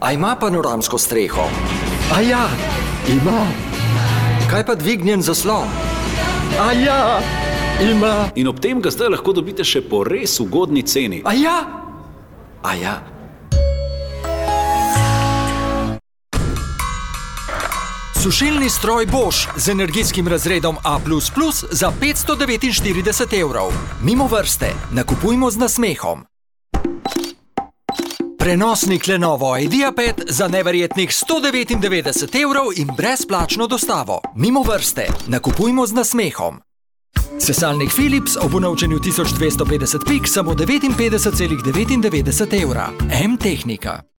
A ima panoramsko streho? A ja, ima. Kaj pa dvignjen zaslon? A ja, ima. In ob tem ga zdaj lahko dobite še po res ugodni ceni. A ja? A ja? Sušilni stroj Bosch z energijskim razredom A++ za 549 evrov. Mimo vrste, nakupujmo z nasmehom. Prenosnik Lenovo IdeaPad za neverjetnih 199 evrov in brezplačno dostavo. Mimo vrste, nakupujmo z nasmehom. Sesalnik Philips ob unovčenju 1250 pik samo 59,99 evra. M-Tehnika.